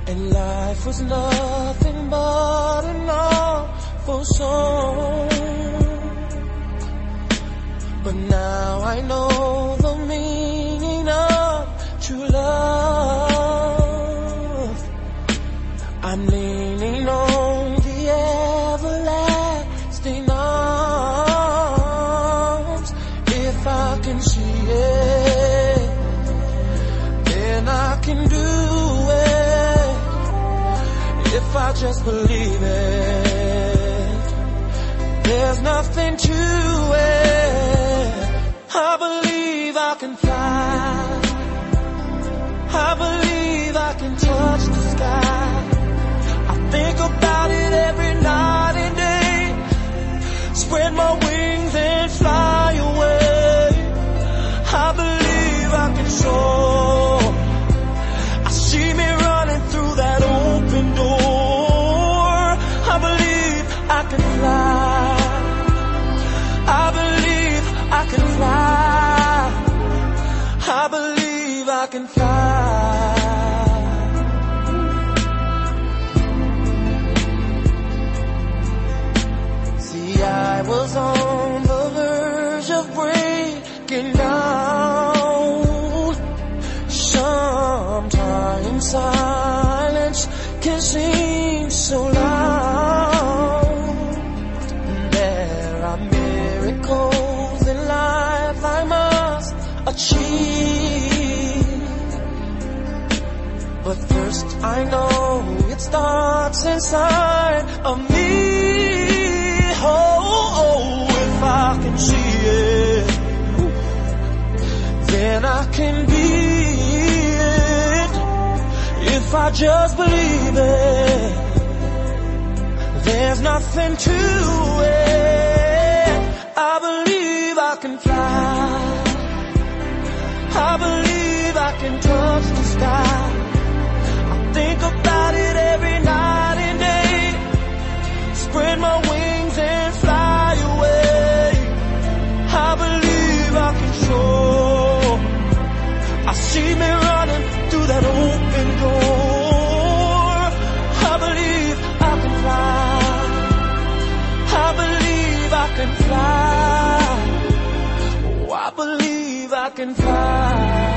and life was nothing but an awful song. But now I know the meaning of true love. I'm leaning on the everlasting arms. If I can see it, then I can do it. If I just believe it, there's nothing to it. I believe I can fly. I believe I can touch the sky. I think about it every night and day. Spread my wings and fly away. I believe I can soar. I see me running through that open door. I believe I can fly. I believe I can fly. I believe I can fly. See, I was on the verge of breaking down. Sometimes silence can seem so loud. There are miracles in life I must achieve. But first I know it starts inside of me. Oh, if I can see it, then I can be it. If I just believe it, there's nothing to it. I believe I can fly. I believe I can touch the sky. I think about it every night and day. Spread my wings and fly away. I believe I can soar. I see me running through that open door. I believe I can fly. I believe I can fly. Oh, I believe I can fly.